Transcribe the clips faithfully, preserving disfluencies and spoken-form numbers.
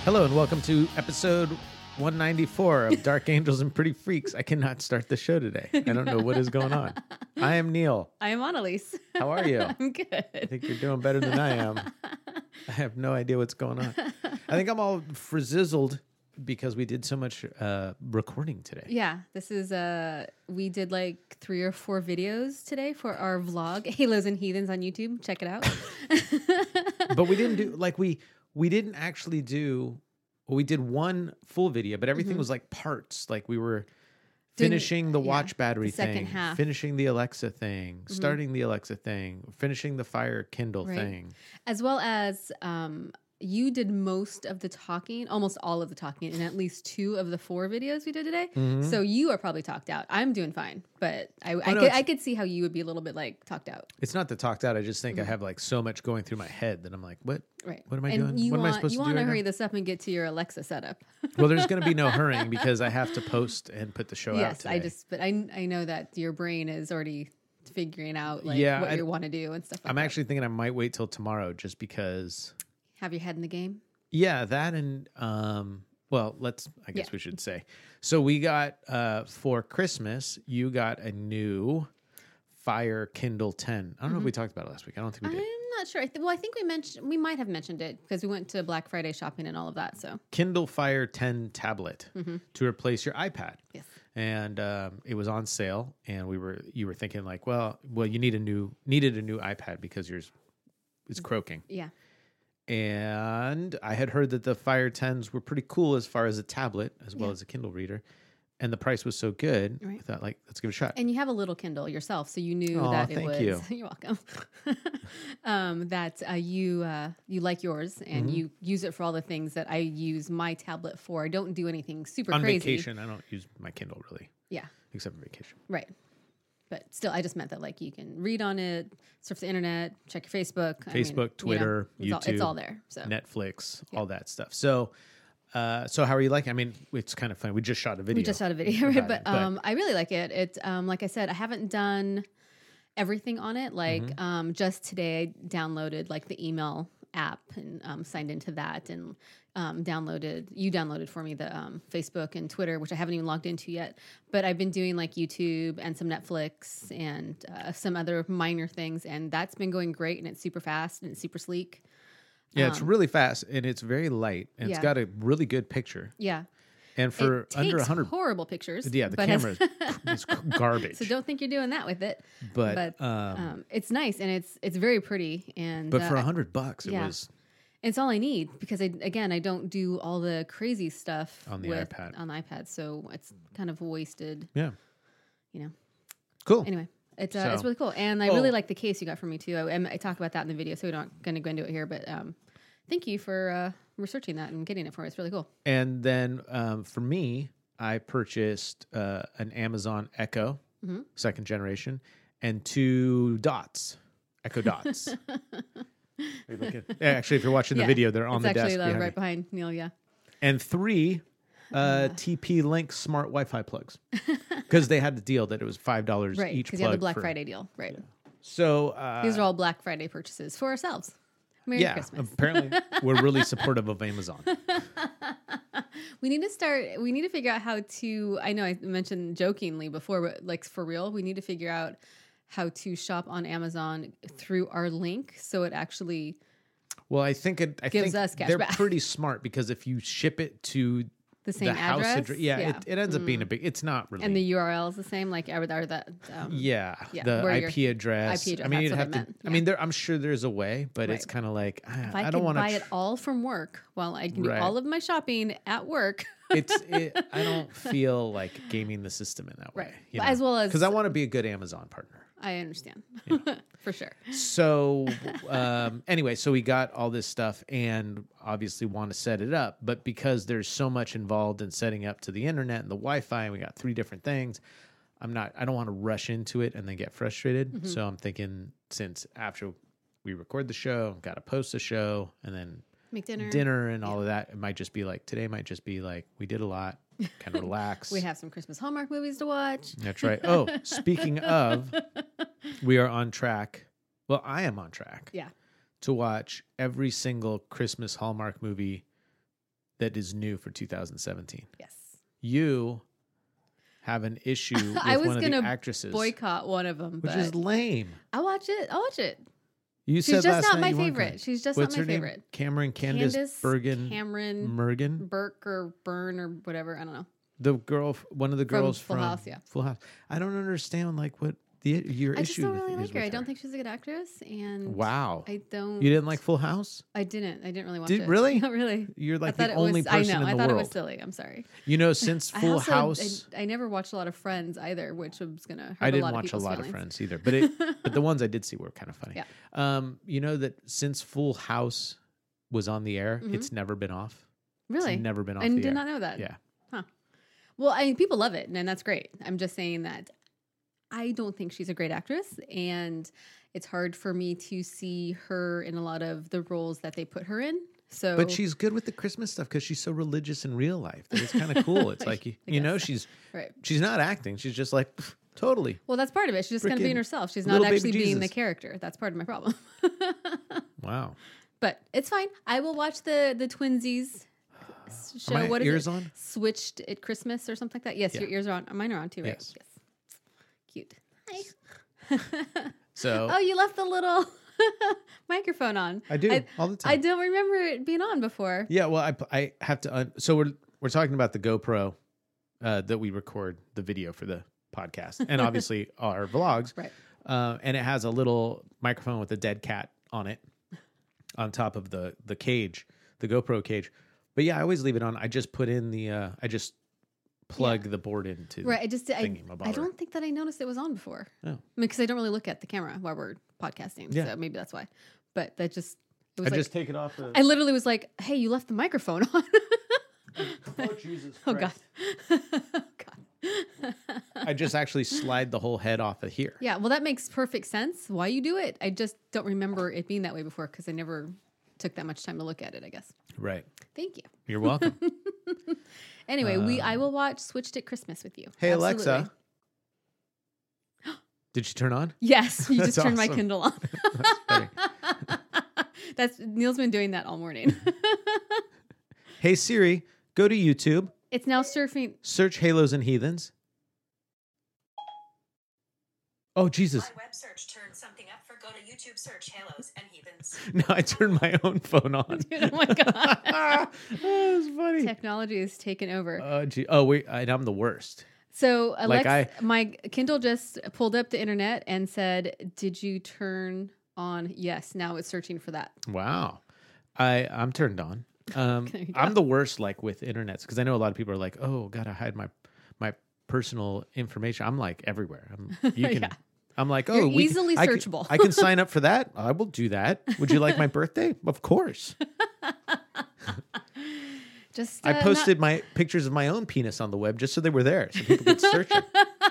Hello and welcome to episode one ninety-four of Dark Angels and Pretty Freaks. I cannot start the show today. I don't know what is going on. I am Neil. I am Annalise. How are you? I'm good. I think you're doing better than I am. I have no idea what's going on. I think I'm all frizzled because we did so much uh, recording today. Yeah, this is, uh, we did like three or four videos today for our vlog, Halos and Heathens on YouTube. Check it out. But we didn't do, like we, we didn't actually do, well, we did one full video, but everything mm-hmm. was like parts. Like we were finishing the watch yeah, battery the thing, half. finishing the Alexa thing, mm-hmm. starting the Alexa thing, finishing the Fire Kindle right. thing. As well as um, you did most of the talking, almost all of the talking in at least two of the four videos we did today. Mm-hmm. So you are probably talked out. I'm doing fine, but I, oh, I, no, could, I could see how you would be a little bit like talked out. It's not the talked out. I just think mm-hmm. I have like so much going through my head that I'm like, what? Right. What am I and doing? You what want, am I supposed you to do? You want right to hurry now? this up and get to your Alexa setup. Well, there's going to be no hurrying because I have to post and put the show yes, out today. I just, but I, I know that your brain is already figuring out like yeah, what I, you want to do and stuff like I'm that. actually thinking I might wait till tomorrow just because. Have your head in the game? Yeah, that and, um, well, let's, I guess yeah. we should say. So we got, uh, for Christmas, you got a new Fire Kindle ten. I don't mm-hmm. know if we talked about it last week. I don't think we did. I'm not sure. I th- well, I think we mentioned, we might have mentioned it because we went to Black Friday shopping and all of that. So Kindle Fire ten tablet mm-hmm. to replace your iPad. Yes. And um, it was on sale, and we were you were thinking like, well, well, you need a new needed a new iPad because yours is croaking. Yeah. And I had heard that the Fire tens were pretty cool as far as a tablet as well yeah. as a Kindle reader. And the price was so good, right. I thought, like, let's give it a shot. And you have a little Kindle yourself, so you knew oh, that it thank was. You. You're welcome. um, that uh, you uh, you like yours, and mm-hmm. you use it for all the things that I use my tablet for. I don't do anything super On crazy. On vacation, I don't use my Kindle really. Yeah. Except for vacation. Right. But still, I just meant that like you can read on it, surf the internet, check your Facebook. Facebook, I mean, Twitter, you know, it's YouTube. All, it's all there. So Netflix, yeah. all that stuff. So. Uh, so how are you liking? I mean, it's kind of funny. We just shot a video. We just shot a video, right? But, it, but um, I really like it. It, um, like I said, I haven't done everything on it. Like mm-hmm. um, just today, I downloaded like the email app and um, signed into that, and um, downloaded. You downloaded for me the um, Facebook and Twitter, which I haven't even logged into yet. But I've been doing like YouTube and some Netflix and uh, some other minor things, and that's been going great. And it's super fast and it's super sleek. Yeah, it's um, really fast and it's very light and yeah. it's got a really good picture. Yeah. And for it under takes one hundred horrible pictures. Yeah, the camera is garbage. So don't think you're doing that with it. But, but um, um, it's nice and it's it's very pretty and But for a uh, hundred bucks it yeah. was it's all I need because I again I don't do all the crazy stuff on the with, iPad. On the iPad, so it's kind of wasted. Yeah. You know. Cool. Anyway. It's uh, so, it's really cool. And I oh. really like the case you got for me too. I, I talk about that in the video, so we're not gonna go into it here, but um thank you for uh, researching that and getting it for us. It's really cool. And then um, for me, I purchased uh, an Amazon Echo, mm-hmm. second generation, and two Dots, Echo Dots. Actually, if you're watching the yeah, video, they're on the desk. It's actually behind right me. behind Neil, yeah. And three uh, uh, T P Link smart Wi-Fi plugs. Because they had the deal that it was five dollars right, each plug. Because you had the Black for, Friday deal, right. Yeah. So uh, these are all Black Friday purchases for ourselves. Merry yeah, Christmas. Apparently we're really supportive of Amazon. We need to start, we need to figure out how to, I know I mentioned jokingly before, but like for real, we need to figure out how to shop on Amazon through our link so it actually Well, I think it, I gives think us cash they're back. pretty smart because if you ship it to the same the address, house address, yeah, yeah. It, it ends mm. up being a big, it's not really. And the U R L is the same, like, or that, um, yeah, yeah, the I P your, address. I P address. I mean, you'd that's have what to, I meant. I yeah. mean, there, I'm sure there's a way, but right. it's kind of like, I, if I, I don't want to buy tr- it all from work, well, I can do right. all of my shopping at work. it's, it, I don't feel like gaming the system in that way. Right. You But know? as well as, because I want to be a good Amazon partner. I understand. Yeah. For sure. So um, anyway, so we got all this stuff and obviously want to set it up. But because there's so much involved in setting up to the internet and the Wi-Fi, and we got three different things, I'm not, I don't want to rush into it and then get frustrated. Mm-hmm. So I'm thinking since after we record the show, got to post the show and then make dinner, dinner and all yeah. of that, it might just be like, today might just be like, we did a lot. Kind of relax. We have some Christmas Hallmark movies to watch. That's right. Oh, speaking of, we are on track. Well, I am on track. Yeah. To watch every single Christmas Hallmark movie that is new for two thousand seventeen. Yes. You have an issue with I was one of gonna the actresses, boycott one of them, which but is lame. I'll watch it. I'll watch it. You She's said just last not night my you weren't favorite. going. She's just What's not my her name? favorite. Cameron Candace, Candace Bergen Cameron Mergen. Burke or Byrne or whatever. I don't know. The girl, one of the From girls Full from House, yeah. Full House. I don't understand like what the your I issue just don't really is like her. with I don't think she's a good actress, and Wow. I don't. You didn't like Full House? I didn't. I didn't really watch Did- it. really? Not really. You're like I thought the it only was, person I know. in I the thought world. it was silly. I'm sorry. You know, since I Full also- House, I, I never watched a lot of Friends either, which was gonna. Hurt I a didn't lot watch of a lot feelings. of Friends either, but it, but the ones I did see were kind of funny. Yeah. Um, you know that since Full House was on the air, Mhm. it's never been off. Really? It's never been off I the did air. not know that. Yeah. Huh. Well, I mean, people love it, and that's great. I'm just saying that I don't think she's a great actress, and it's hard for me to see her in a lot of the roles that they put her in. So, But she's good with the Christmas stuff because she's so religious in real life. That it's kind of cool. It's like you, I you know, guess. she's right. she's not acting. She's just like pff, totally. Well, that's part of it. She's just kind of Frickin' being herself. She's not little baby actually being the Jesus. character. That's part of my problem. Wow. But it's fine. I will watch the the Twinsies s- show. Are my what is ears it? on? Switched at Christmas or something like that. Yes, Yeah. your ears are on. Mine are on too, right? Yes. Cute. Hi. So Oh, you left the little microphone on. I do I, all the time. I don't remember it being on before. Yeah, well, I I have to. Un- so we're we're talking about the GoPro uh, that we record the video for the podcast, and obviously our vlogs. Right. Uh, and it has a little microphone with a dead cat on it, on top of the the cage, the GoPro cage. But yeah, I always leave it on. I just put in the. Uh, I just plug the board into. Right. I just I, thingy-mabobber. I don't think that I noticed it was on before. Oh. I mean, because I don't really look at the camera while we're podcasting. Yeah. So maybe that's why. But that just it was I like just take it off. The, I literally was like, "Hey, you left the microphone on." oh Jesus! Oh God. Christ. God. I just actually slide the whole head off of here. Yeah, well, that makes perfect sense. Why you do it? I just don't remember it being that way before because I never took that much time to look at it. I guess. Right. Thank you. You're welcome. Anyway, we I will watch Switched at Christmas with you. Hey Absolutely. Alexa. Did she turn on? Yes, you That's just turned my awesome. Kindle on. That's funny. That's Neil's been doing that all morning. Hey Siri, go to YouTube, It's now surfing. search Halos and Heathens. Oh Jesus! My web search turned something up for go to YouTube search Halos and Heathens. No, I turned my own phone on. Dude, oh my God. oh, that's funny. Technology is taken over. Oh, gee. Oh, wait, I, I'm the worst. So Alexa, I- my Kindle just pulled up the internet and said, "Did you turn on?" Yes. Now it's searching for that. Wow, I I'm turned on. Um, There you go. I'm the worst, like with internets, because I know a lot of people are like, "Oh, gotta hide my my personal information." I'm like everywhere. I'm you can. Yeah. I'm like, oh, You're we easily can, I can- searchable. I can sign up for that. I will do that. Would you like my birthday? Of course. Just I uh, posted my pictures of my own penis on the web just so they were there, so people could search it.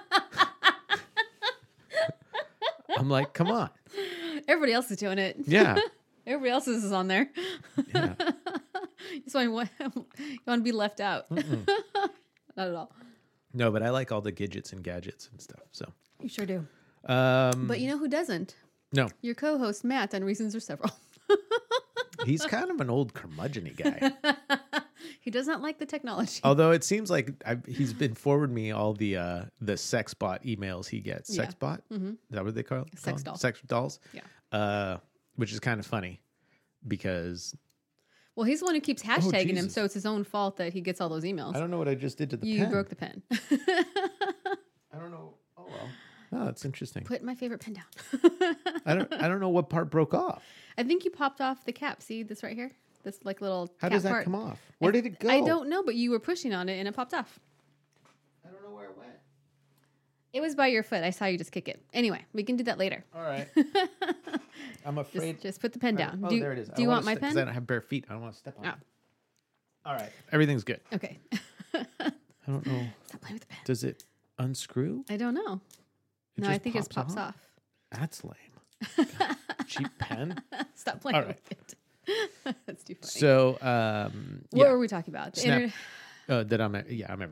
I'm like, come on, not- everybody else is doing it. yeah, Everybody else is on there. yeah. Just want you want to be left out. Not at all. No, but I like all the gadgets and gadgets and stuff. So, You sure do. um, But you know who doesn't? no, Your co-host Matt on Reasons Are Several. he's kind of an old curmudgeon-y guy. He does not like the technology. Although it seems like I've, he's been forwarding me all the uh, the sex bot emails he gets. Yeah. Sex bot? Mhm. Is that what they call it? Sex call them? doll. Sex dolls? Yeah. Uh, which is kind of funny because Well, he's the one who keeps hashtagging him, Jesus. so it's his own fault that he gets all those emails. I don't know what I just did to the You pen. broke the pen. I don't know. Oh well. Oh, that's interesting. Put my favorite pen down. I don't. I don't know what part broke off. I think you popped off the cap. See this right here? This like little How cap does that part. come off? Where did it go? I don't know, but you were pushing on it and it popped off. I don't know where it went. It was by your foot. I saw you just kick it. Anyway, we can do that later. All right. I'm afraid. Just, just put the pen down. Oh, do, there it is. I Do you don't want my wanna pen? Because I don't have bare feet. I don't want to step on Oh. it. All right. Everything's good. Okay. I don't know. Stop playing with the pen. Does it unscrew? I don't know. It no, I just think it just pops off. That's lame. God, cheap pen. Stop playing All right. with it. That's too funny. So, um, what yeah. were we talking about? The Snap- internet- Uh, that I'm. Yeah, I'm.